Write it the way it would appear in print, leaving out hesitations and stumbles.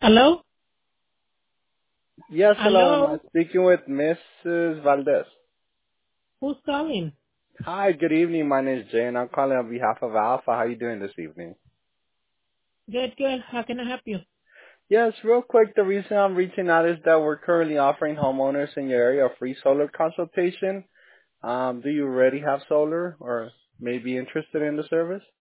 Hello? Yes, hello. Am I Hello? speaking with Mrs. Valdez? Who's calling? Hi, good evening. My name is Jay, and I'm calling on behalf of Alpha. How are you doing this evening? Good, good. How can I help you? Yes, real quick, the reason I'm reaching out is that we're currently offering homeowners in your area a free solar consultation. Do you already have solar or may be interested in the service?